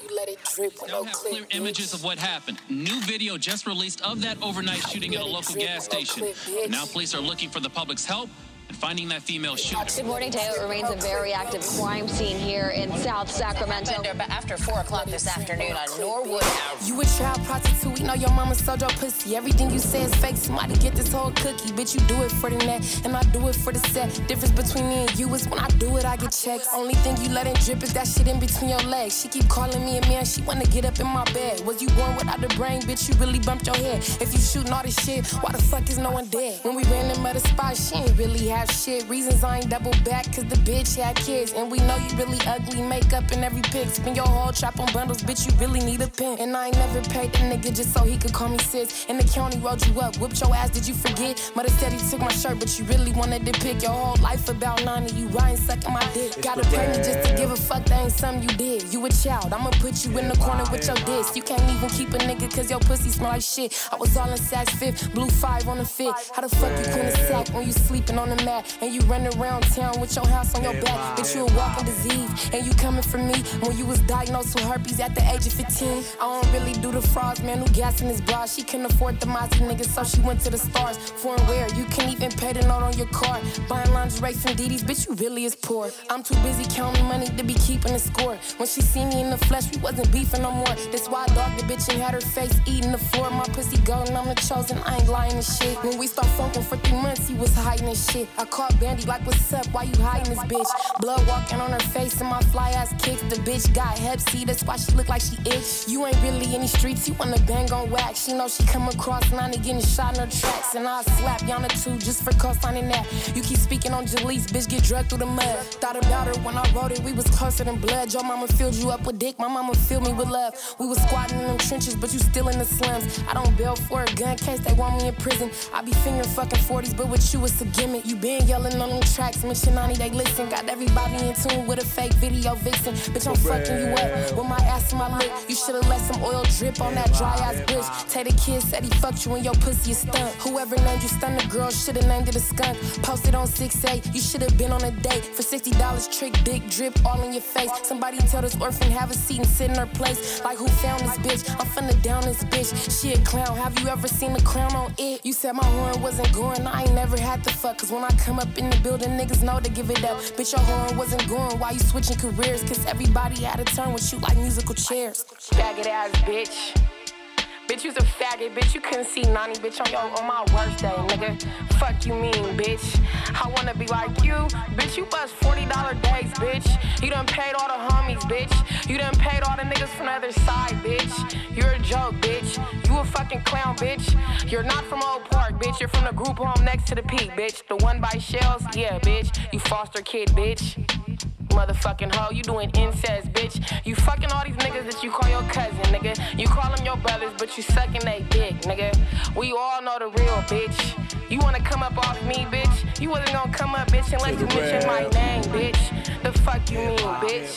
you let it drip with no clip. Clear images of what happened. New video just released of that overnight shooting at a local gas station. Now police are looking for the public's help and finding that female shooter. Good morning, Teo. It remains a very active crime scene here in South Sacramento. But after 4 o'clock this afternoon on Norwood Avenue. You a child prostitute, we know your mama sold your pussy. Everything you say is fake, somebody get this whole cookie. Bitch, you do it for the net, and I do it for the set. Difference between me and you is when I do it, I get checks. Only thing you let it drip is that shit in between your legs. She keep calling me a man, she wanna get up in my bed. Was you born without the brain, bitch, you really bumped your head. If you shooting all this shit, why the fuck is no one dead? When we ran them other spots, she ain't really have shit. Reasons I ain't double back, cause the bitch had kids. And we know you really ugly, makeup in every pic. Spin your whole trap on bundles, bitch, you really need a pen. And I ain't never paid the nigga just so he could call me sis. And the county rolled you up, whipped your ass, did you forget? Mother said he took my shirt, but you really wanted to pick your whole life about 90. You riding, sucking my dick. Gotta pay me just to give a fuck, that ain't something you did. You a child, I'ma put you in the corner with your diss. You can't even keep a nigga cause your pussy smell like shit. I was all in Saks Fifth, blue 5 on the fit. How the fuck you clean a sack when you sleeping on the mat? And you running around town with your house on your back. Bitch, you a walking disease. And you coming for me when you was diagnosed with herpes at the age of 15. I don't really do the frauds, man, who gas in his bra. She couldn't afford the Mozzie nigga, so she went to the stars. Foreign wear, you can't even pay the note on your card. Buying lingerie from Diddy's, bitch, you really is poor. I'm too busy counting money to be keeping the score. When she see me in the flesh, we wasn't beefing no more. That's why I dogged the bitch and had her face eating the floor. My pussy golden, I'm the chosen, I ain't lying and shit. When we start funking for 3 months, he was hiding his shit. I called Bandy like, what's up, why you hiding this bitch? Blood walking on her face and my fly ass kicks. The bitch got hep C, that's why she look like she itch. You ain't really in the streets, you wanna bang on wax. She know she come across 90 getting shot in her tracks. And I'll slap Yana too just for co-signing that. You keep speaking on Jalise, bitch, get drugged through the mud. Thought about her when I wrote it, we was closer than blood. Your mama filled you up with dick, my mama filled me with love. We was squatting in them trenches, but you still in the slums. I don't bail for a gun case, they want me in prison. I be finger fucking 40s, but with you it's a gimmick. You been yelling on them tracks, mention 90, they listen. Got everybody in tune with a fake video vixen. Bitch, I'm fucking you up with my ass in my lip. You should've let some oil drip on that dry ass bitch. Tay the kid said he fucked you and your pussy is stunt. Whoever named you stun the girl should've named it a skunk. Posted on 6'8", you should've been on a date. For $60, trick dick drip all in your face. Somebody tell this orphan have a seat and sit in her place. Like who found this bitch? I'm finna down this bitch. She a clown, have you ever seen a clown on it? You said my horn wasn't going, I ain't never had to fuck. Cause when I come up in the building, niggas know to give it up. Bitch, your horn wasn't going while you switching careers. Cause everybody had a turn with you like musical chairs. Faggot ass bitch. Bitch, you's a faggot, bitch. You couldn't see 90, bitch, on my worst day, nigga. Fuck you mean, bitch. I wanna be like you, bitch. You bust $40 days, bitch. You done paid all the homies, bitch. You done paid all the niggas from the other side, bitch. You're a joke, bitch. You a fucking clown, bitch. You're not from Oak Park, bitch. You're from the group home next to the peak, bitch. The one by Shells, yeah, bitch. You foster kid, bitch. Motherfucking hoe, you doing incest, bitch. You fucking all these niggas that you call your cousin, nigga. You call them your brothers, but you sucking they dick, nigga. We all know the real, bitch. You wanna come up off me, bitch? You wasn't gonna come up, bitch, unless you mention my name, bitch. The fuck you mean, bitch?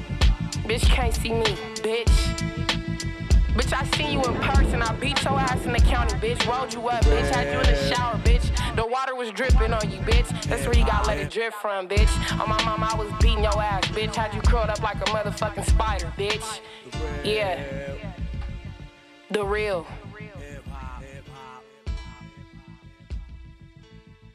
Bitch can't see me, bitch. Bitch, I seen you in person. I beat your ass in the county, bitch. Rolled you up, bitch. Had you in the shower, bitch. The water was dripping on you, bitch. That's where you gotta let it drip from, bitch. On my mama, I was beating your ass, bitch. Had you curled up like a motherfucking spider, bitch. Yeah. The real.